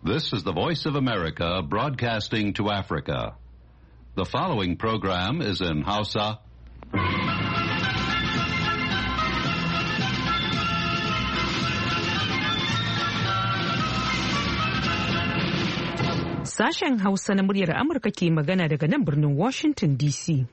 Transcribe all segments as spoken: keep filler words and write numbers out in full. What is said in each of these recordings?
This is the Voice of America broadcasting to Africa. The following program is in Hausa. Sashen Hausa na muryar Amurka ke magana daga nan birnin Washington D C.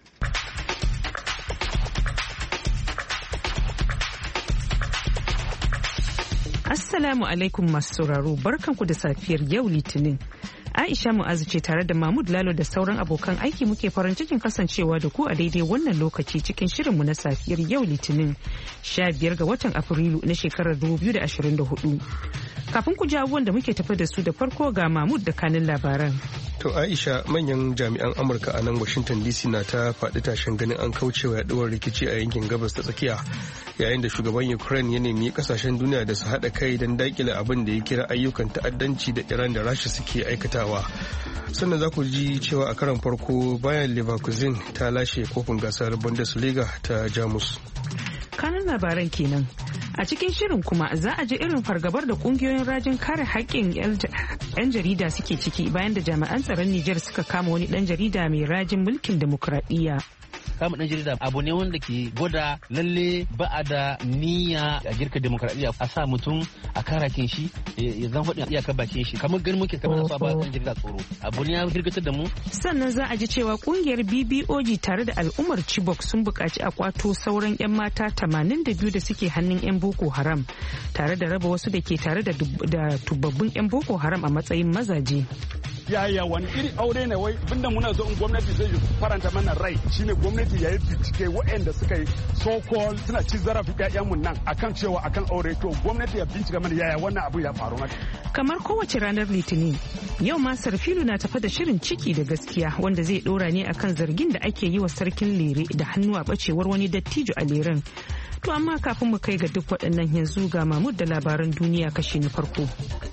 Assalamu alaikum masu sauraro, barkanku da safiyar yau Litinin. Aisha Mu'azu ce tare da Mahmud Lalo da sauran abokan aiki muke farin cikin kasancewa da ku a daidai wannan lokaci cikin shirinmu na safiyar yau Litinin sha biyar ga watan Afrilu na shekarar dubu biyu da ashirin da hudu. Kafin ku ji abubuwan da muke tafi da su da farko ga Mahmud da kanin labaran. To Aisha, manyan jami'an Amurka a nan Washington D C na ta faɗi tashin ganin an kaucewa yaduwar rikici a yankin gabas ta tsakiya, yayin da shugaban Ukraine ya nemi kasashen duniya da su haɗa kai don daƙile abin da ya kira ayyukan ta'addanci da Iran da Rasha suke aikatawa. Sannan za ku ji cewa a karon farko bayan Leverkusen ta lashe kofin gasar Bundesliga ta Jamus. Kanin labaran kenan. A cikin shirin kuma za a ji irin fargabar da kungiyoyin rajin kare haƙƙin 'yan jarida suke ciki bayan da jami'an tsaron Nijar suka kama wani ɗan jarida mai rajin mulkin demokuraɗiyya. Kama ɗan jarida abu ne wanda ke gwada lalle ba a da niyya a girka demokradiyya, a sa mutum a karakin shi ya zan faɗin iyakar bakin shi kamar ganin muke kamar asa ba ɗan jarida tsoro, abu ne ya girgatar da mu. Sannan za a ji cewa kungiyar B B O G tare da al'ummar Chibok sun buƙaci a kwato sauran 'yan mata tamanin da biyu da suke hannun 'yan Boko Haram tare da raba wasu da ke tare da tubabbun 'yan Boko Haram a matsayin mazaje. Yaya wani iri aure ne wai binda muna zo in gwamnati zai faranta mana rai shine gwamnati ya yi bincike waɗanda suka yi so-called suna ci zarafi ƴaƴanmu nan akan cewa akan aure, to gwamnati ya bincika mana yaya wannan abu ya faru maka. Kamar kowace ranar Litinin, yau ma Sarfilu na tafa da shirin ciki da gaskiya wanda zai dora ne akan zargin da ake yi wa sarkin Lere da hannu a bacewar wani dattijo a Leren. To amma kafin mu kai ga duk waɗannan yanzu ga Mahmud da labaran duniya kashi na farko.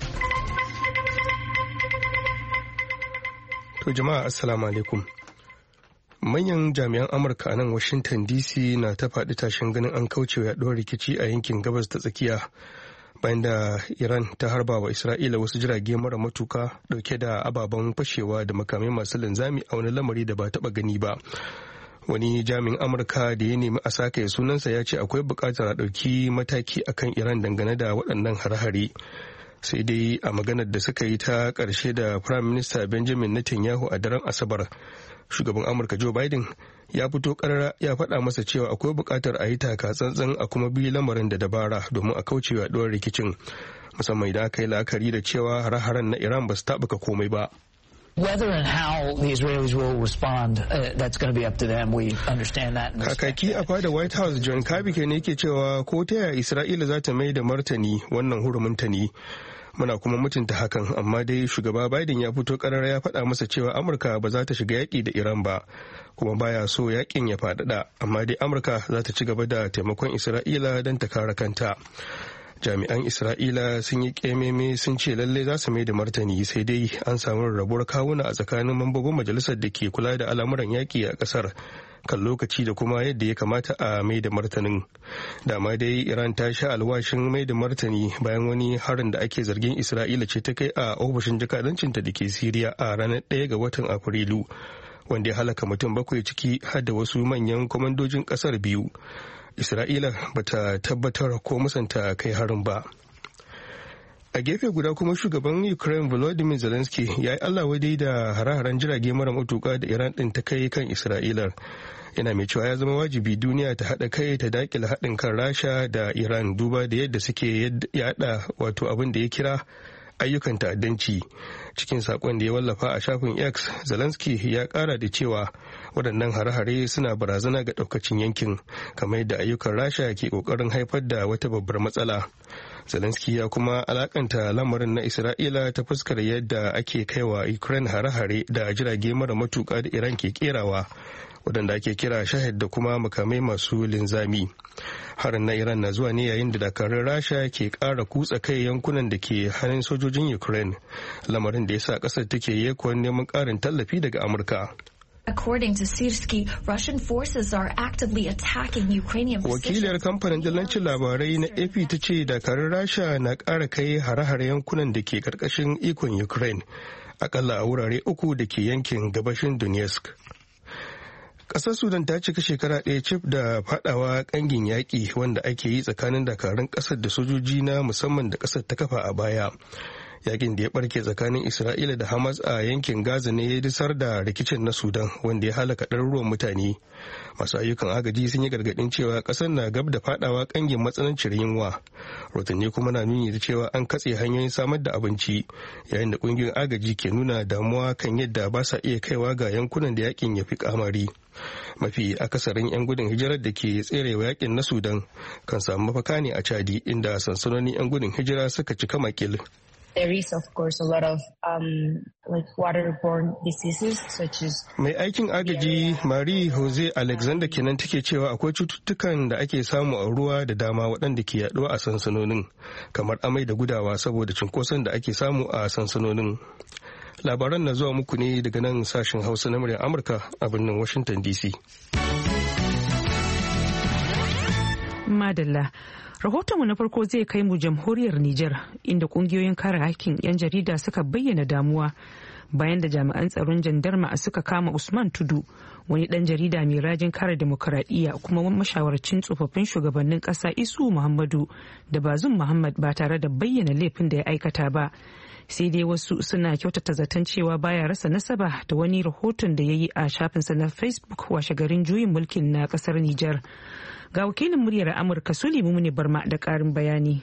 To jama'a assalamu alaikum. Manyan jami'an Amurka a nan Washington D C na ta faɗi tashin ganin an kauce wa yaɗuwar rikici a yankin gabas ta tsakiya bayan da Iran ta harba wa Isra'ila wasu jirage mara matuka ɗauke da ababen fashewa da makamai masu linzami a wani lamari da ba taɓa gani ba. Wani jami'in Amurka da ya nemi a sake sunansa ya ce akwai buƙatar a ɗauki mataki akan Iran dangane da waɗannan hare-hare. Sai dai a maganar da suka yi ta ƙarshe da Prime Minister Benjamin Netanyahu a daren Asabar, shugaban Amurka Joe Biden ya fito ƙarara ya faɗa masa cewa akwai buƙatar a yi taka tsantsan a kuma bi lamarin da dabara domin a kauce wa yaɗuwar rikicin, musamman idan aka yi la'akari da cewa hare-haren na Iran ba su taɓuka komai ba. Whether and how the Israelis will respond, uh, that's going to be up to them. We understand that. Kakaki a fada White House John Kirby ne yake cewa ko ta yaya Isra'ila za ta mai da martani wannan hurumunta ne. Muna kuma mutunta hakan, amma dai shugaba Biden ya fito karara ya faɗa masa cewa Amurka ba za ta shiga yaƙi da Iran ba, kuma baya so yaƙin ya faɗaɗa, amma dai Amurka za ta ci gaba da taimakon Isra'ila don ta kare kanta. Jami'an Isra'ila sun yi ƙememe sun ce lalle za su mai da martani, sai dai an samu rarrabuwar kawuna a tsakanin mambobin majalisar da ke kula da al'amuran yaƙi a ƙasar kan lokaci da kuma yadda ya kamata a mai da martanin. Dama dai Iran ta sha alwashin mai da martani bayan wani harin da ake zargin Isra'ila ce ta kai a ofishin jakadancinta da ke Siriya a ranar ɗaya ga watan Afrilu, wanda ya halaka mutum bakwai ciki har da wasu manyan kwamandojin ƙasar biyu. Isra'ila bata tabbatar ko musanta kai harin ba. A gefe guda kuma shugaban Ukraine Volodymyr Zelensky ya yi Allah wadai da hare-haren jirage mara matuka da Iran ɗin ta kai kan Isra'ilar. Yana mai cewa ya zama wajibi duniya ta haɗa kai ta daƙile haɗin kan Rasha da Iran duba da yadda suke yaɗa wato abin da ya kira ayyukan ta'addanci. Cikin saƙon da ya wallafa a shafin X, Zelensky ya ƙara da cewa waɗannan hare-hare suna barazana ga ɗaukacin yankin, kamar yadda ayyukan Rasha ke ƙoƙarin haifar da wata babbar matsala. Zelensky ya kuma alakanta lamarin na Isra'ila ta fuskar yadda ake kaiwa Ukraine hare-hare da jirage mara matuƙa da Iran ke kerawa, waɗanda ake kira shahid da kuma makamai masu linzami. Harin na Iran na zuwa ne yayin da dakarun Rasha ke ƙara kutsa kai yankunan da ke hannun sojojin Ukraine, lamarin da ya sa ƙasar take yekuwar neman ƙarin tallafi daga Amurka. According to Sirski, Russian forces are actively attacking Ukrainian positions. Wakiliyar kamfanin dillancin labarai na A P ta ce dakarun Rasha na ƙara kai hare-hare yankunan da ke ƙarƙashin ikon Ukraine, akalla a wurare uku da ke yankin gabashin Donetsk. Ƙasar Sudan ta cika shekara ɗaya cif da fadawa ƙangin yaƙi wanda ake yi tsakanin dakarun ƙasar da sojoji na musamman da ƙasar ta kafa a baya. Yakin da ya barke tsakanin Isra'ila da Hamas a yankin Gaza ne ya disar da rikicin na Sudan wanda ya halaka ɗaruruwan mutane. Masu ayyukan agaji sun yi gargaɗin cewa ƙasar na gab da fadawa ƙangin matsanancin yunwa. Rotanni kuma na nuni da cewa an katse hanyoyin samar da abinci, yayin da ƙungiyoyin agaji ke nuna damuwa kan yadda ba sa iya kaiwa ga yankunan da yakin ya fi kamari. Mafi akasarin 'yan gudun hijirar da ke tserewa yakin na Sudan kan samu mafaka ne a Chadi, inda sansanonin 'yan gudun hijira suka cika makil. There is, of course, a lot of um, like waterborne diseases such as. Mai aikin agaji Marie Jose Alexander kenan take cewa akwai cututtukan da ake samu a ruwa da dama waɗanda ke yaɗuwa a sansanonin, kamar amai da gudawa saboda cunkoson da ake samu a sansanonin. Labaran na zuwa muku ne daga nan sashen Hausa na muryar Amurka a birnin Washington D C. Madalla. Rahotonmu na farko zai kai mu jamhuriyar Nijar, inda kungiyoyin kare hakkin 'yan jarida suka bayyana damuwa bayan da jami'an tsaron jandarma suka kama Usman Tudu, wani dan jarida mai rajin kare demokaradiyya kuma mashawarcin tsofaffin shugabannin kasa Isu Muhammadu da Bazum Muhammad ba tare da bayyana laifin da ya aikata ba. Sai dai wasu suna kyautata zaton cewa baya rasa nasaba da wani rahoton da ya yi a shafinsa na Facebook washe garin juyin mulkin na kasar Nijar. Ga wakilin muryar Amurka Sulimu Muni Barma da ƙarin bayani.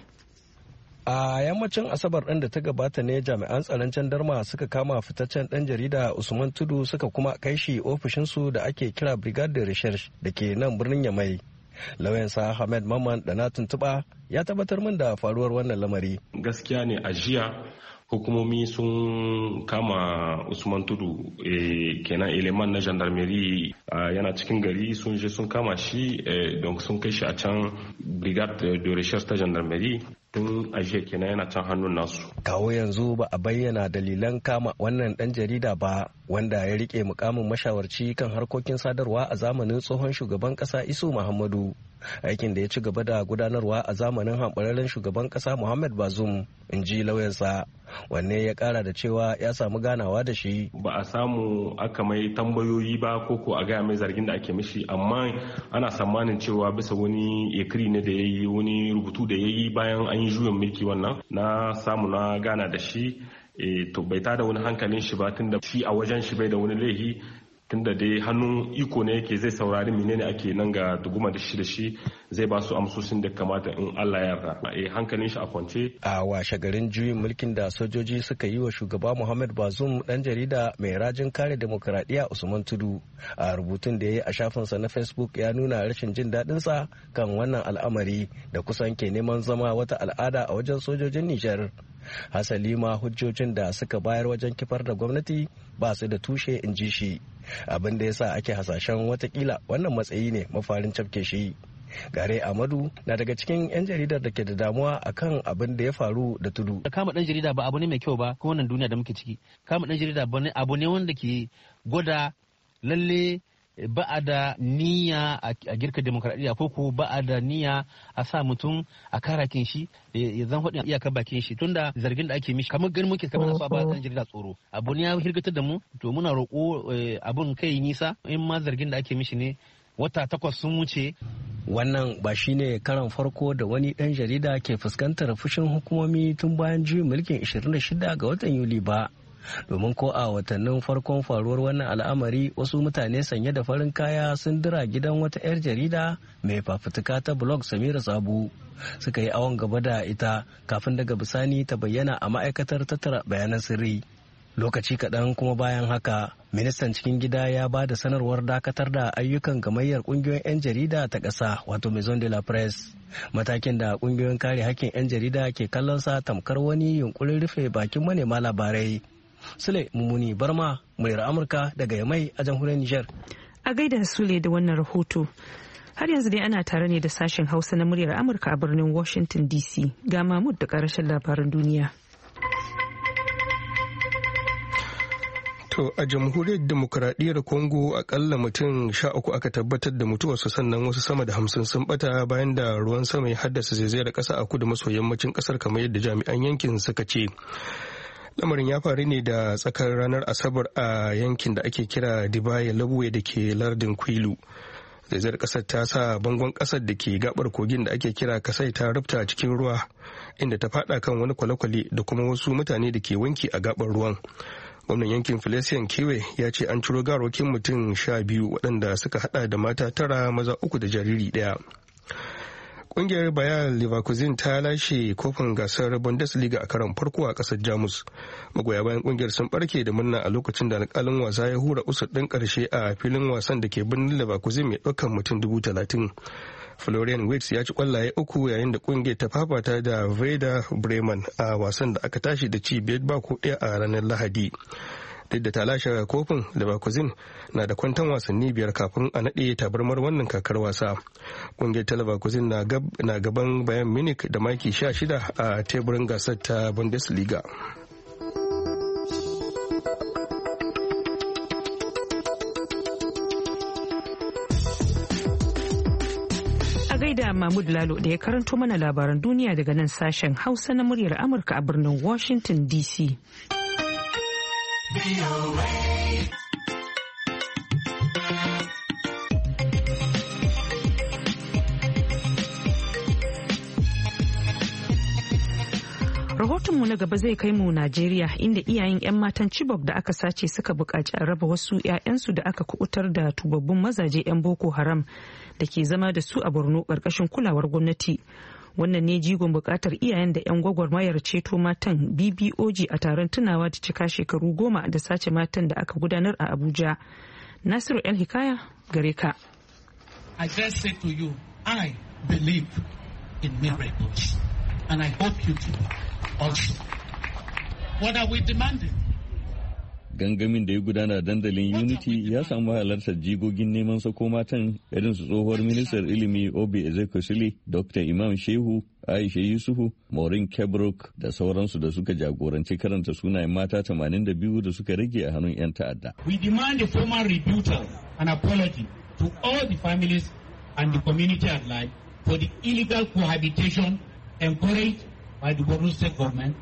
A yammacin Asabar ɗin da ta gabata ne jami'an tsaron jandarma suka kama fitaccen ɗan jarida Usman Tudu suka kuma kai shi ofishinsu da ake kira Brigade de Recherche da ke nan birnin Yamai. Lauyansa Ahmed Mamman da na tuntuɓa ya tabbatar min da faruwar wannan lamari. Gaskiya ne a jiya hukumomi sun kama Usman Tudu e, kenan eleman na gendarmerie yana cikin gari sun je sun kama shi e, don sun kai shi a can Brigade de Recherche ta gendarmerie tun ajiye kenan yana can hannun nasu. Kawo yanzu ba a bayyana dalilan kama wannan dan jarida ba wanda ya rike mukamin mashawarci kan harkokin sadarwa a zamanin tsohon shugaban kasa Isu Muhammadu. Aikin da ya ci gaba da gudanarwa a zamanin hamɓararren shugaban kasa Muhammad Bazoum, in ji lauyansa, wanne ya kara da cewa ya samu ganawa da shi. Ba a samu aka mai tambayoyi ba ko ko a gaya mai zargin da ake mishi, amma ana tsammanin cewa bisa wani ekiri ne da ya yi, wani rubutu da ya yi bayan an yi juyin mulki wannan na samu na gana da shi. E, to bai tada wani hankalin shi ba tunda shi a wajen shi bai da wani laihi, tunda dai hannun iko ne yake zai saurari menene ake nan ga tuguma da shi da shi zai ba su amsoshin da kamata in Allah ya yarda. Eh hankalin shi a kwance. A washe garin juyin mulkin da sojoji suka yi wa shugaba Muhammad Bazoum, dan jarida mai rajin kare demokradiyya Usman Tudu a rubutun da ya yi a shafinsa na Facebook ya nuna rashin jin daɗin sa kan wannan al'amari da kusan ke neman zama wata al'ada a wajen sojojin Nijar. Hasali ma hujjojin da suka bayar wajen kifar da gwamnati ba su da tushe, in ji shi, abin da ya sa ake hasashen watakila wannan matsayi ne mafarin cafke shi. Gare Amadu na daga cikin 'yan jaridar da ke da damuwa akan abin da ya faru da Tudu. Kama dan jarida ba abu ne mai kyau ba ko wannan duniya da muke ciki. Kama dan jarida abu ne wanda ke gwada lalle ba a da niyya a girka demokradiyya ko ko ba a da niyya a sa mutum a karakin shi ya zan hudu iyakar bakin shi, tunda zargin da ake mishi kamar ganin muke kamar sa ba kan jarida tsoro. Abu ne ya hirgatar da mu, to muna roƙo abun kai nisa, in ma zargin da ake mishi ne wata takwas sun wuce. Wannan ba shi ne karan farko da wani ɗan jarida ke fuskantar fushin hukumomi tun bayan juyin mulkin ishirin da shida ga watan Yuli ba. Domin ko a watannin farkon faruwar wannan al'amari wasu mutane sanye da farin kaya sun dira gidan wata 'yar jarida mai fafutuka ta blog Samira Sabu suka yi awon gaba da ita kafin daga bisani ta bayyana a ma'aikatar tattara bayanan sirri. Lokaci kaɗan kuma bayan haka, ministan cikin gida ya ba da sanarwar dakatar da ayyukan gamayyar ƙungiyoyin 'yan jarida ta ƙasa wato Maison de la Presse. Matakin da ƙungiyoyin kare hakkin 'yan jarida ke kallon sa tamkar wani yunkurin rufe bakin manema labarai. Sule Mumuni Barma, muryar Amurka daga Yamai a jamhuriyar Nijar. A gaida Sule da wannan rahoto. Har yanzu dai ana tare ne da sashen Hausa na muryar Amurka a birnin Washington D C. Ga Mahmud da ƙarashin labaran duniya. To a jamhuriyar demokuraɗiyyar Congo akalla mutum sha uku aka tabbatar da mutuwarsu sannan wasu sama da hamsin sun bata bayan da ruwan sama ya haddasa zaizayar ƙasa a kudu maso yammacin ƙasar kamar yadda jami'an yankin suka ce. Lamarin ya faru ne da tsakar ranar Asabar a yankin da ake kira Dibaye Labuwe da ke lardin Kwilu. Zaizayar ƙasar ta sa bangon ƙasar da ke gabar kogin da ake kira Kasai ta rufta cikin ruwa inda ta fada kan wani kwale-kwale da kuma wasu mutane da ke wanki a gabar ruwan. Gwamnan yankin Felician Kiwe ya ce an ciro garokin mutum sha biyu waɗanda suka hada da mata tara maza uku da jariri ɗaya. Ƙungiyar Bayer Leverkusen ta lashe kofin gasar Bundesliga a karon farko a ƙasar Jamus. Magoya bayan ƙungiyar sun ɓarke da murna a lokacin da alƙalin wasa ya hura usur ɗin ƙarshe a filin wasan da ke birnin Leverkusen mai ɗaukar mutum dubu talatin. Florian Wirtz ya ci kwallaye uku yayin da kungiyar ta fafata da Werder Bremen a wasan da aka tashi da ci biyar ba ko ɗaya a ranar Lahadi. Duk da ta lashe kofin, Leverkusen na da kwantan wasanni biyar kafin a naɗe tabarmar wannan kakar wasa. Kungiyar ta Leverkusen na gaban Bayern Munich da maki sha shida a teburin gasar ta Bundesliga. Da Mahmud Lalo da ya karanto mana labaran duniya daga nan sashen Hausa na muryar Amurka a birnin Washington D C. Rahotonmu na gaba zai kai mu Najeriya inda iyayen 'yan matan Chibok da aka sace suka buƙaci a raba wasu 'ya'yansu da aka kubutar da tubabbun mazaje 'yan Boko Haram da ke zama da su a Borno ƙarƙashin kulawar gwamnati. Wannan ne jigon buƙatar iyayen da 'yan gwagwarmayar ceto matan B B O G a taron tunawa da cika shekaru goma da sace matan da aka gudanar a Abuja. Nasiru El Hikaya gare ka. I just say to you, I believe in miracles and I hope you do. Also, what are we demanding? Gangamin da ya gudana dandalin Unity ya samu halartar jigogin neman sako matan irin su tsohuwar ministar ilimi Obi Ezekwesili, Doctor Imam Shehu, Aisha Yusufu, Maureen Kebrok da sauransu da suka jagoranci karanta sunayen mata tamanin da biyu da suka rage a hannun 'yan ta'adda. We demand a formal rebuttal and apology to all the families and the community at large for the illegal cohabitation encouraged by the Borno State government.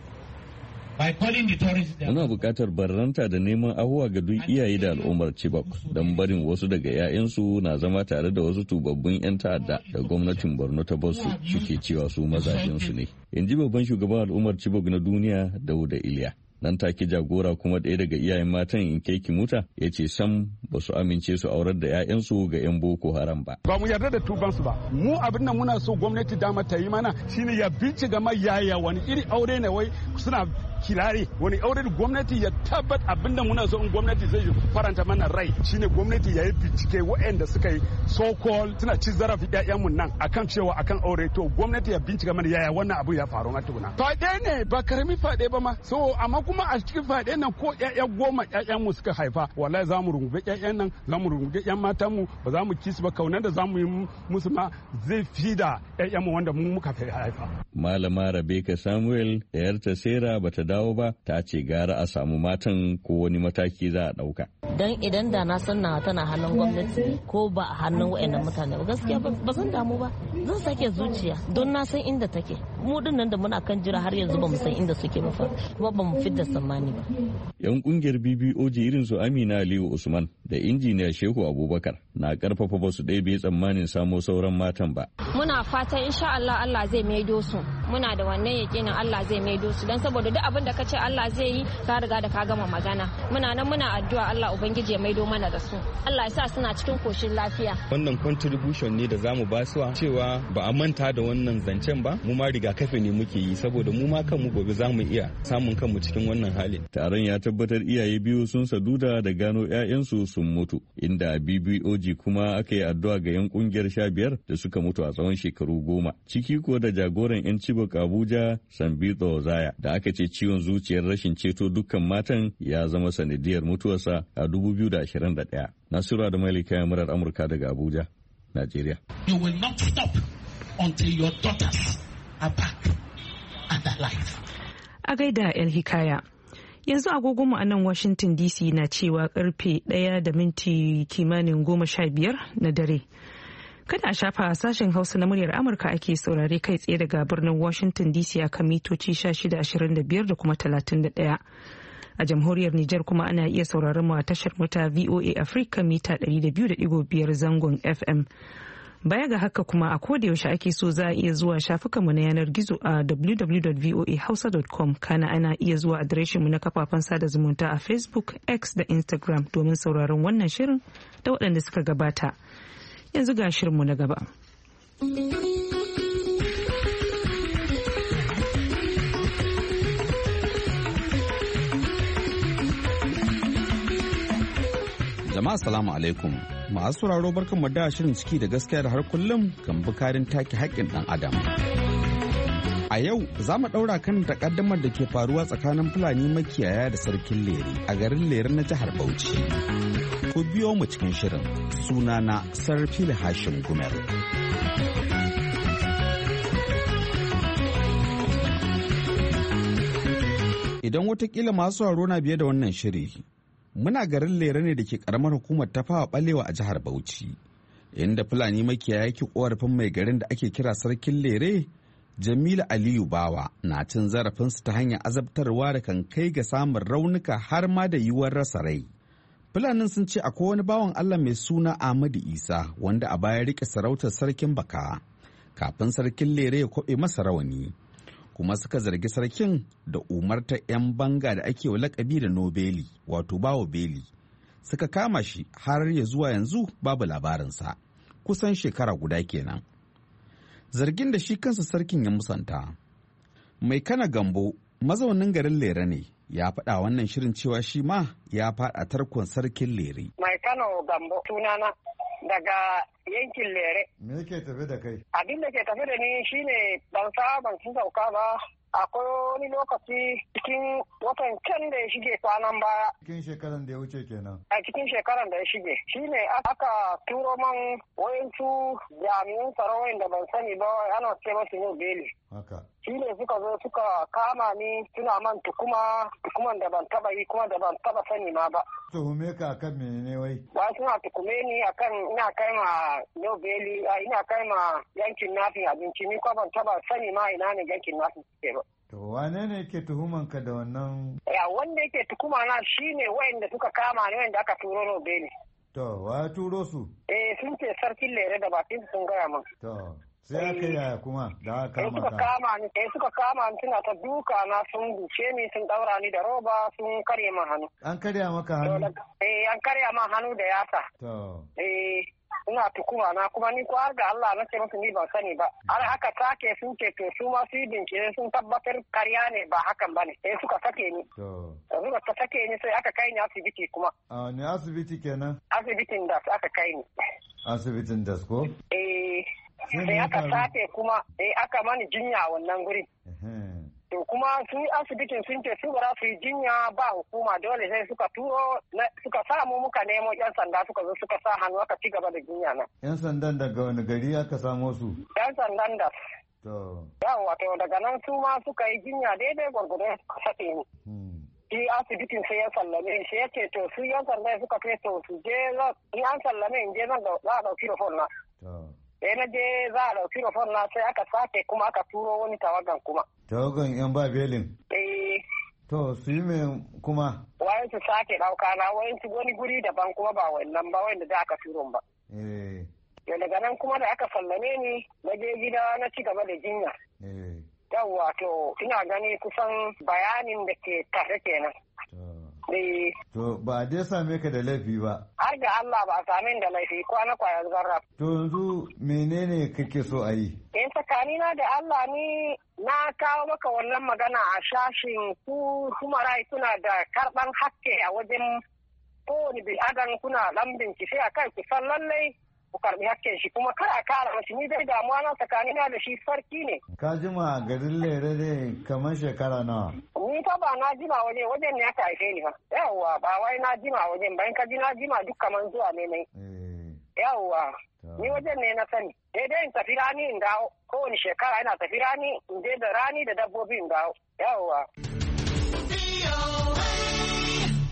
Muna buƙatar barranta da neman ahuwa ga duk iyaye da al'ummar Chibok don barin wasu daga 'ya'yansu na zama tare da wasu tubabbun 'yan ta'adda da gwamnatin Borno ta basu suke cewa su mazajensu ne. In ji babban shugaban al'ummar Chibok na duniya Dauda Iliya. Nan take jagora kuma ɗaya daga iyayen matan in kai Kimuta ya ce sam ba su amince su aurar da 'ya'yansu ga 'yan Boko Haram ba. Ba mu yarda da tubansu ba. Mu abin da muna so gwamnati dama ta yi mana shine ya bincika ma yaya wani iri aure ne wai suna kirare wani aure da gwamnati ya tabbat abin da muna so in gwamnati zai faranta mana rai shine gwamnati ya yi bincike waɗanda suka yi so called suna ci zarafi ƴaƴanmu nan akan cewa akan aure to gwamnati ya bincika mana yaya wannan abu ya faru na tukuna. Faɗe ne ba karami faɗe ba ma so amma kuma a cikin faɗe nan ko ƴaƴa goma ƴaƴanmu suka haifa wallahi za mu rungume ƴaƴan nan za mu rungume ƴan matanmu ba za mu kisu ba kaunar da za mu yi musu ma zai fi da ƴaƴanmu wanda mu muka haifa. Malama Rebecca Samuel da yarta Sera bata dawo ba ta ce gara a samu matan ko wani mataki za a ɗauka. Don idan da na san na tana hannun gwamnati ko ba a hannun wa'annan mutane ba gaskiya ba zan damu ba zan sake zuciya don na san inda take mu din nan da muna kan jira har yanzu ba mu san inda suke ba fa kuma ba mu fidda tsammani ba. Yan kungiyar B B O G irin su Amina Aliyu Usman da injiniya Shehu Abubakar na karfafa ba su ɗaya bai tsammanin samo sauran matan ba. Muna fatan insha Allah Allah zai maido su muna da wannan yakinin Allah zai maido su don saboda duk abin da ka ce Allah zai yi ka riga da ka gama magana muna nan muna addu'a Allah ubangiji ya maido mana da su Allah ya sa suna cikin koshin lafiya. Wannan contribution ne da zamu ba su cewa ba a manta da wannan zancen ba mu ma rigakafi ne muke yi saboda mu ma kanmu gobe zamu iya samun kanmu cikin wannan halin. Taron ya tabbatar iyaye biyu sun saduda da gano 'ya'yansu sun mutu inda B B O G kuma aka yi addu'a ga 'yan kungiyar sha biyar da suka mutu a tsawon shekaru goma ciki ko da jagoran 'yan Chibok Abuja Sambito Zaya da aka ce ciwon zuciyar rashin ceto dukkan matan ya zama sanadiyar mutuwarsa a dubu biyu da ashirin da ɗaya. Nasiru da Malika ya murar Amurka daga Abuja, Najeriya. You will not stop until your daughters are back and alive. A gaida El Hikaya. Yanzu agogonmu a nan Washington D C na cewa karfe ɗaya da minti kimanin goma sha biyar na dare. Kada a shafa sashen Hausa na muryar Amurka ake saurare kai tsaye daga birnin Washington D C a kan mitoci sha shida ashirin da biyar da kuma talatin da ɗaya. A jamhuriyar Nijar kuma ana iya sauraron mu a tashar mata V O A Africa mita ɗari da biyu da ɗigo biyar zangon F M. Baya ga haka kuma a koda yaushe ake so za a iya zuwa shafukanmu na yanar gizo a w w w dot voa hausa dot com, kana ana iya zuwa adireshinmu na kafafen sada zumunta a Facebook, X da Instagram domin sauraron wannan shirin da waɗanda suka gabata. Yanzu ga shirinmu na gaba. Jama'a salamu alaikum. Masu sauraro barkanmu da shirin ciki da gaskiya da har kullum kan bukarin take haƙƙin ɗan adam. A yau za mu ɗaura kan takaddamar da ke faruwa tsakanin Fulani makiyaya da sarkin Lere a garin Lere na jihar Bauchi. Ku biyo mu cikin shirin. Sunana Sarfil Hashim Gumel. Idan watakila masu sauraro na biye da wannan shiri, muna garin Lere ne da ke karamar hukumar Tafawa Balewa a jihar Bauchi, inda Fulani makiyaya yake korafin mai garin da ake kira sarkin Lere, Jamilu Aliyu Bawa, na cin zarafinsu ta hanyar azabtarwa da kan kai ga samun raunuka har ma da yiwuwar rasa rai. Fulanin sun ce akwai wani bawan Allah mai suna Ahmadu Isa wanda a baya rike sarautar sarkin Baka, kafin sarkin Lere ya kwaɓe masa rawani. Kuma suka zargi sarkin da umartar 'yan banga da ake wa lakabi da nobeli wato bawo beli, suka kama shi har ya zuwa yanzu babu labarinsa, kusan shekara guda kenan. Zargin da shi kansa sarkin ya musanta. Mai Kana Gambo mazaunin garin Lere ne ya faɗa wannan shirin cewa shi ma ya faɗa tarkon sarkin Lere. Mai Kano Gambo sunana daga yankin Lere. Me yake tafi da kai? Abin da ke tafi da ni shine ban sa ban sun sauka ba. Akwai wani lokaci cikin watan can da ya shige kwanan baya. Cikin shekaran da ya wuce kenan. A cikin shekaran da ya shige. Shine aka turo man wayansu jami'an tsaro da ban sani ba ana ce masu yau beli. Haka. Shi ne suka zo suka kama ni suna man tukuma tukuman da ban taba yi kuma da ban taba sani ma ba. Tuhume ka akan menene wai? Ba suna tukume ni akan ina kai ma yau beli ina kai ma yankin nafin abinci ni kuma ban taba sani ma ina ne yankin nafin suke ba. To wane ne ke tuhuman ka da wannan? Ya wanda yake tukuma na shine wayanda suka kama ni wayanda aka turo no beli. To wa turo su? Eh sun ce sarkin Lere da bakin sun gaya min. To sai aka yaya kuma da aka kama ka? Kama ni, eh suka kama ni suna ta duka na sun duce ni sun daura ni da roba sun karya min hannu. An karya maka hannu? Eh an karya min hannu da yasa. To. Eh ina tukuma na kuma ni ko har ga Allah na ce musu ni ban sani ba. Har aka take sun ce to su ma su yi bincike sun tabbatar karya ne ba hakan bane. Eh suka sake ni. To. Suka ta sake ni sai aka kai ni asibiti kuma. A ne asibiti kenan? Asibitin da aka kai ni. Asibitin da ko? Eh sai aka sake kuma eh aka mani jinya wannan guri. To kuma su asibitin sun ce su ba su yi jinya ba hukuma dole sai suka turo suka samu muka nemo yan sanda suka zo suka sa hannu aka ci gaba da jinya na. Yan sandan daga wani gari aka samo su? Yan sandan da. To. Yawwa to daga nan su ma suka yi jinya daidai gwargwado suka sake ni. Shi asibitin sai ya sallame shi ya ce to su yan sanda suka ce to su je in an sallame in je zan za a ɗauki rafon na. Sai na je za a ɗauki rafon na sai aka sake kuma aka turo wani tawagan kuma. Tawagan yan ba belin? Eh. To su yi mai kuma? Wayan su sake ɗauka na wayan su wani guri daban kuma ba wannan ba wanda da aka turo ba. Eh. Yau daga nan kuma da aka sallame ni na je gida na ci gaba da jinya. Eh. Yawwa to ina gani kusan bayanin da ke tare kenan. To ba a dai same ka da laifi ba. Har ga Allah ba a same da laifi kwana kwayar zarra. To yanzu menene kake so a yi? In tsakanina da Allah ni na kawo maka wannan magana a shashin ku kuma rai kuna da karban hakke a wajen kowane bil'adan kuna dan bincike a kai ku san lallai ku karbi hakken shi kuma kar a kara mashi ni dai damuwa na tsakanina da shi sarki ne. Ka jima a garin Lere ne kamar shekara nawa? Ni fa ba na jima waje wajen ne aka haife ni fa. Yawwa ba wai na jima wajen bayan ka ji na jima duk kaman zuwa ne ne. Yawwa ni wajen ne na sani. Daidai in tafi rani in dawo kowane shekara ina tafi rani in je da rani da dabbobi in dawo. Yawwa.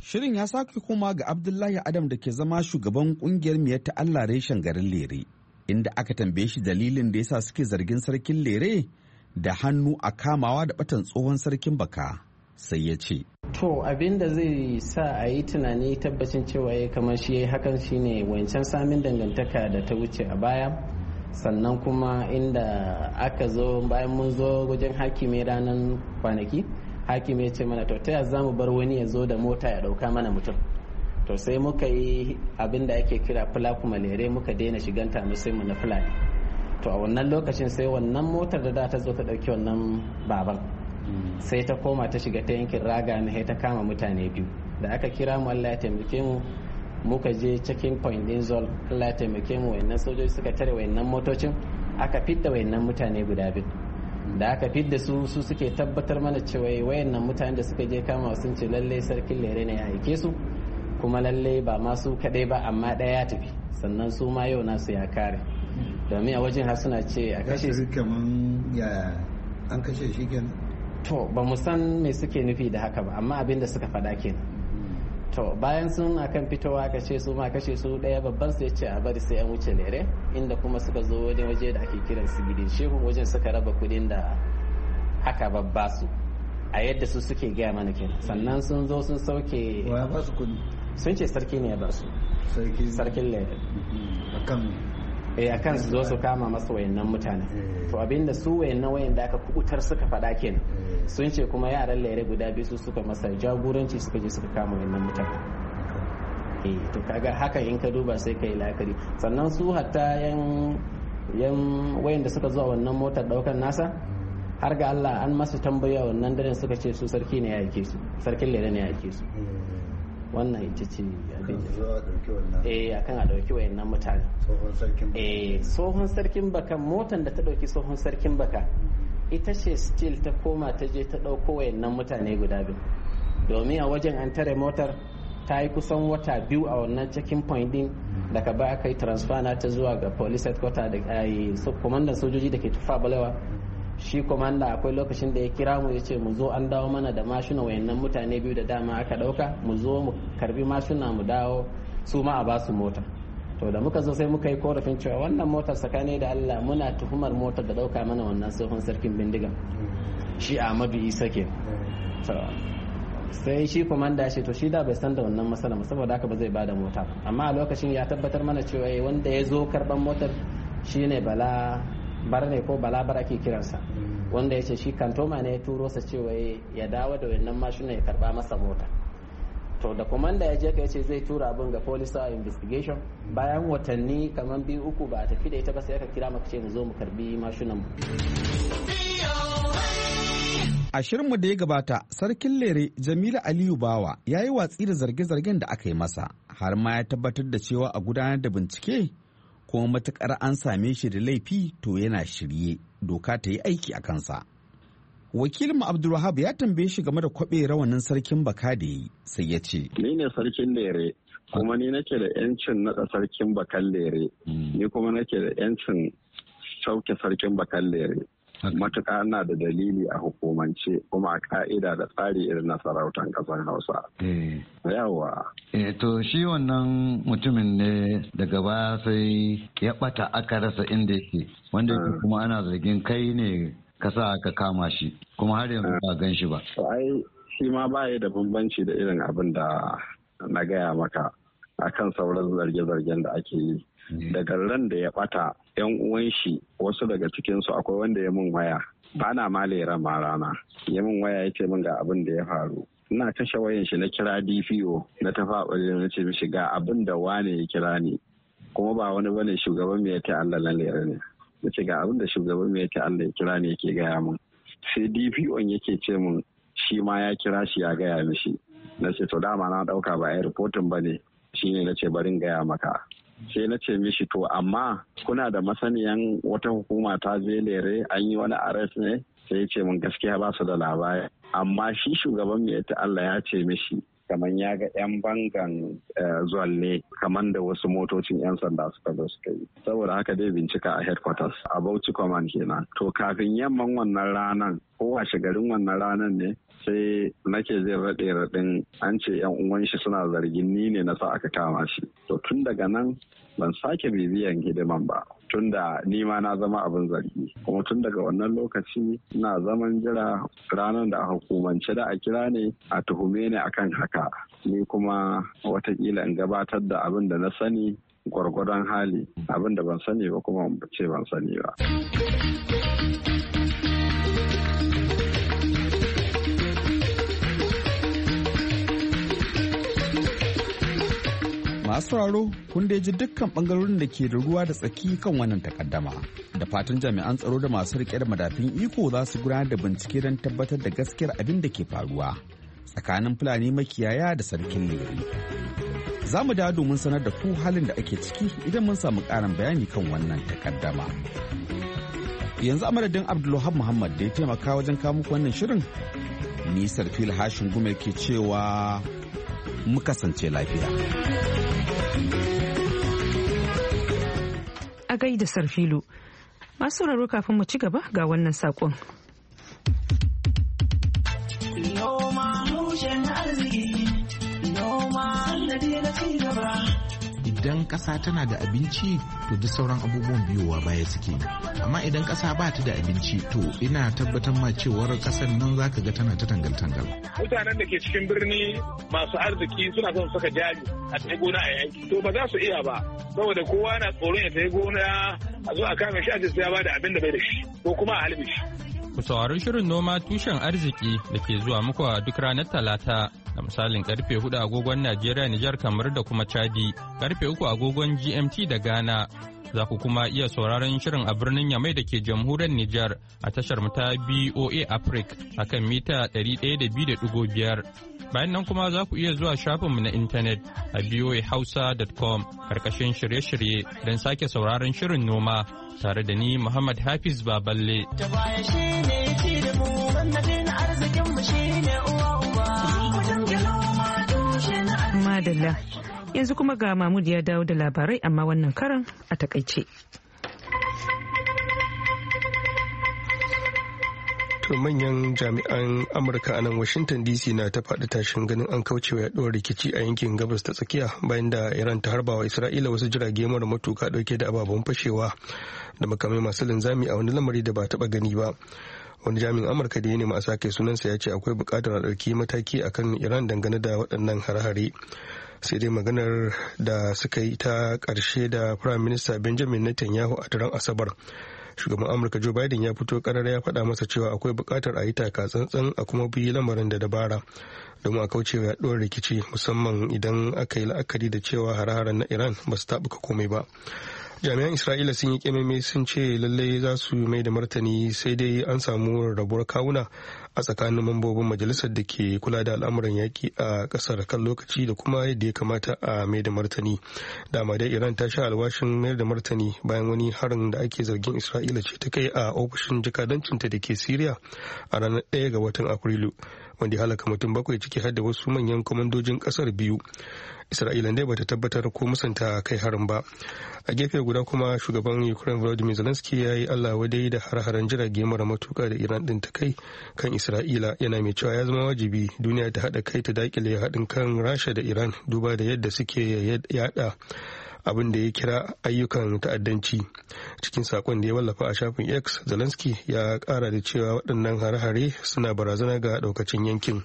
Shirin ya sake koma ga Abdullahi Adam da ke zama shugaban kungiyar Miyatta Allah reshen garin Lere, inda aka tambaye shi dalilin da yasa suke zargin sarkin Lere da hannu a kamawa da batan tsohon sarkin Baka. Sai ya ce, to abin da zai sa a yi tunani tabbacin cewa ya kamar shi ya yi hakan shine wancan samin dangantaka da ta wuce a baya, sannan kuma inda aka zo bayan mun zo wajen hakimi ranar kwanaki, hakimi ya ce mana to ta za mu bar wani ya zo da mota ya dauka mana mutum. To sai muka yi abin da ake kira fulaku malere, muka daina shiganta mu sai mu na fulani. To a wannan lokacin sai wannan motar da da ta zo ta dauki wannan baban sai ta koma ta shiga ta yankin raga na ta kama mutane biyu. Da aka kira mu Allah ya taimake mu muka je checking point din zol, Allah ya taimake mu wayannan sojoji suka tare wayannan motocin, aka fidda wayannan mutane guda biyu. Da aka fidda su su suke tabbatar mana cewa wayannan mutane da suka je kama sun ce lalle sarkin Lere ne ya aike su, kuma lalle ba ma su kadai ba amma ɗaya ya tafi, sannan su ma yau nasu ya kare. Domin a wajen har suna ce a kashe su kaman ya an kashe shi kenan. To ba mu san me suke nufi da haka ba, amma abin da suka faɗa kenan. To bayan sun akan fitowa aka ce su ma kashe su ɗaya babban sai ce a bari sai an wuce Lere, inda kuma suka zo wajen waje da ake kiran su gidan shehu, wajen suka raba kuɗin da aka babba su a yadda su suke gaya mana kenan. Sannan sun zo sun sauke wa ba su kuɗi, sun ce sarki ne ya ba su, sarkin Lere akan eh akan su zo su kama masa wayannan mutane. To abinda su wayannan wayanda aka kubutar suka faɗa kenan, sun ce kuma yaran Lere guda biyu su suka masa jagoranci suka je suka kama wayannan mutane. eh to kaga haka in ka duba sai kai la'akari. Sannan su hatta yan yan wayanda suka zo wannan motar daukar nasa, har ga Allah an masu tambaya wannan daren suka ce su sarki ne ya yake su, sarkin Lere ne ya yake su. Wannan ita ce abin da eh akan a dauki wayannan mutane. Tsohon sarkin Baka. Eh tsohon sarkin Baka, motan da ta dauki tsohon sarkin Baka ita ce still ta koma ta je ta dauko wayannan mutane guda biyu. Domin a wajen an tare motar ta yi kusan wata biyu a wannan checking point din, daga baya aka yi transfer na ta zuwa ga police headquarter da ai komandan sojoji da ke Tufa Balewa. Shi komanda akwai lokacin da ya kira mu ya ce mu zo an dawo mana da mashina wayannan mutane biyu da dama aka dauka, mu zo mu karbi mashina mu dawo su ma a ba su mota. To da muka zo sai muka yi korafin cewa wannan motar tsakani da Allah muna tuhumar motar da dauka mana wannan tsohon sarkin bindiga, shi Ahmadu Isa ke. Sai shi komanda ya ce to shi da bai san da wannan matsala saboda haka ba zai bada mota ba, amma a lokacin ya tabbatar mana cewa wanda ya zo karban motar shine Bala bar ne ko balabar ake kiransa, wanda ya ce shi kantoma ne ya turo sa cewa ya dawo da wannan mashina ya karba masa mota. To da komanda ya je ka yace zai tura abin ga police investigation, bayan watanni kamar biyu uku ba a tafi da ita ba sai aka kira maka ce mu zo mu karbi mashinan mu. A shirinmu da ya gabata, sarkin Lere Jamilu Aliyu Bawa ya yi watsi da zarge-zargen da aka yi masa, har ma ya tabbatar da cewa a gudanar da bincike kuma matukar an same shi da laifi to yana shirye doka ta yi aiki a kansa. Wakilin Abdulwahab ya tambaye shi game da kwabe rawanin sarkin Baka da yi, sai ya ce, ni ne sarkin Lere, kuma ni nake da yancin naɗa sarkin Bakan Lere, ni kuma nake da yancin sauke sarkin Bakan Lere. Matuƙa na da dalili a hukumance kuma a ka'ida da tsari irin na sarautar ƙasar Hausa. Yawa. Eh to shi wannan mutumin ne daga baya sai ya ɓata aka rasa inda yake, wanda yake kuma ana zargin kai ne ka sa aka kama shi, kuma har yanzu ba gan shi ba. Ai shi ma ba da bambanci da irin abin da na gaya maka akan sauran zarge-zargen da ake yi. Daga ran da ya bata yan uwan shi wasu daga cikinsu akwai wanda ya mun waya, ba na ma lera ma rana, ya mun waya ya ce min ga abin da ya faru. Ina kashe wayan shi na kira D P O na tafa ɓalle na ce mishi ga abin da wane ya kira ni, kuma ba wani bane shugaban mai yake Allah na lera ne. Na ce ga abin da shugaban mai yake Allah ya kira ni yake gaya min. Sai D P O yake ce min shi ma ya kira shi ya gaya mishi. Na ce to dama na ɗauka ba ya ripotin ba ne, shi ne na ce barin gaya maka. Sai na ce mishi to amma kuna da masaniyan wata hukuma ta je Lere an yi wani arrest ne? Sai ya ce min gaskiya ba su da labari, amma shi shugaban mai ta Allah ya ce mishi kamar ya ga 'yan bangan zwalle kamar da wasu motocin 'yan sanda suka zo suka yi. Saboda haka dai bincika a headquarters a Bauchi Command kenan. To kafin yamman wannan ranan ko washe garin wannan ranan ne sai nake jin raɗe raɗin an ce 'yan uwan shi suna zargin ni ne na sa aka kama shi. To tun daga nan ban sake bibiyan hidiman ba. Tun da ni ma na zama abin zargi kuma tun daga wannan lokaci na zaman jira ranar da a hukumance da a kira ne a tuhume ne akan haka ni kuma watakila in gabatar da abin da na sani gwargwadon hali abin da ban sani ba kuma ce ban sani ba. Masu sauraro kun da ji dukkan bangarorin da ke da ruwa da tsaki kan wannan takaddama. Da fatan jami'an tsaro da masu rike da madafin iko za su gudanar da bincike don tabbatar da gaskiyar abin da ke faruwa tsakanin Fulani makiyaya da sarkin Lere. Za mu dawo domin sanar da ku halin da ake ciki idan mun samu ƙarin bayani kan wannan takaddama. Yanzu a madadin Abdulwahab Muhammad da ya taimaka wajen kawo muku wannan shirin, ni Sarfil Hashin Gumel ke cewa mu kasance lafiya. A gaida Sarfilu. Masu sauraro kafin mu ci gaba ga wannan sakon. Noma tushen arziki, noma sannadi na ci gaba. Idan ƙasa tana da abinci to duk sauran abubuwan biyowa baya suke. Amma idan ƙasa ba ta da abinci to ina tabbatar ma cewar ƙasar nan za ka ga tana ta tangal-tangal. Mutanen da ke cikin birni masu arziki suna son saka jari a tsaye gona a yanki. To ba za su iya ba. Saboda kowa na tsoron ya tsaye gona a zo a kame shi a jinsu ya ba da abin da bai da shi ko kuma a halbe shi. Ku saurari shirin noma tushen arziki da ke zuwa muku a duk ranar Talata da misalin karfe hudu agogon Najeriya, Nijar, kamar da kuma Chadi, karfe uku agogon G M T da Ghana. Za ku kuma iya sauraron shirin a birnin Yamai da ke jamhuriyar Nijar a tashar mu ta B O A Africa a kan mita ɗari ɗaya da biyu da ɗigo biyar. Bayan nan kuma za ku iya zuwa shafinmu na intanet a b o a hausa dot com karkashin shirye-shirye don sake sauraron shirin noma tare da ni Muhammad Hafiz Baballe. Madalla. Yanzu kuma ga Mahmud ya dawo da labarai amma wannan karan a takaice. To manyan jami'an Amurka a nan Washington D C na ta faɗi tashin ganin an kaucewa yaɗuwar rikici a yankin gabas ta tsakiya bayan da Iran ta harba wa Isra'ila wasu jirage mara matuka ɗauke da ababen fashewa da makamai masu linzami a wani lamari da ba taɓa gani ba. Wani jami'in Amurka da ya nemi a sake sunansa ya ce akwai buƙatar a ɗauki mataki akan Iran dangane da waɗannan hare-hare. Sai dai maganar da suka yi ta ƙarshe da Prime Minister Benjamin Netanyahu a daren Asabar. Shugaban Amurka Joe Biden ya fito karara ya faɗa masa cewa akwai buƙatar a yi taka tsantsan a kuma bi lamarin da dabara domin a kaucewa yaɗuwar rikici musamman idan aka yi la'akari da cewa hare-haren na Iran ba su taɓuka komai ba. Jami'an Isra'ila sun yi ƙememe sun ce lallai za su mai da martani sai dai an samu rabuwar kawuna a tsakanin mambobin majalisar da ke kula da al'amuran yaƙi a ƙasar kan lokaci da kuma yadda ya kamata a mai da martani. Dama dai Iran ta sha alwashin mayar da martani bayan wani harin da ake zargin Isra'ila ce ta kai a ofishin jakadancinta da ke Siriya a ranar ɗaya ga watan Afrilu wanda ya halaka mutum bakwai ciki har da wasu manyan kwamandojin ƙasar biyu. Isra'ila dai bata tabbatar ko musanta kai harin ba. A gefe guda kuma shugaban Ukraine Volodymyr Zelensky ya yi Allah wadai da har-haren jirage mara matuka da Iran din ta kai kan Isra'ila, yana mai cewa ya zama wajibi duniya ta haɗa kai ta dakile haɗin kan Rasha da Iran duba da yadda suke yada abin da ya kira ayyukan ta'addanci. Cikin sakon da ya wallafa a shafin X, Zelensky ya ƙara da cewa waɗannan hare-hare suna barazana ga ɗaukacin yankin.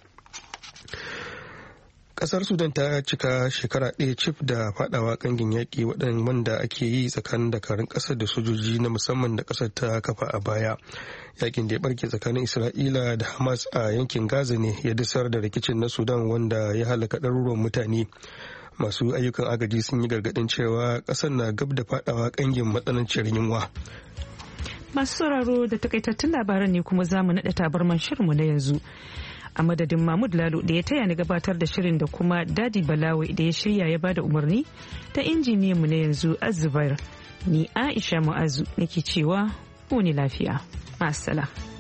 Kasar Sudan ta cika shekara ɗaya cif da fadawa kangin yaƙi waɗanda wanda ake yi tsakanin dakarun ƙasar da sojoji na musamman da ƙasar ta kafa a baya. Yaƙin da ya barke tsakanin Isra'ila da Hamas a yankin Gaza ne ya dusar da rikicin na Sudan wanda ya halaka ɗaruruwan mutane. Masu ayyukan agaji sun yi gargaɗin cewa ƙasar na gab da fadawa kangin matsananciyar yunwa. Masu sauraro da takaitattun labaran ne kuma za mu naɗa tabarman shirinmu na yanzu. A madadin Mahmud Lalo da ya taya ni gabatar da shirin da kuma Dadi Balawe da ya shirya ya bada umarni ta injiniyan mu na yanzu Azubair, ni Aisha Mu'azu nake cewa ni lafiya. Ma'assalam.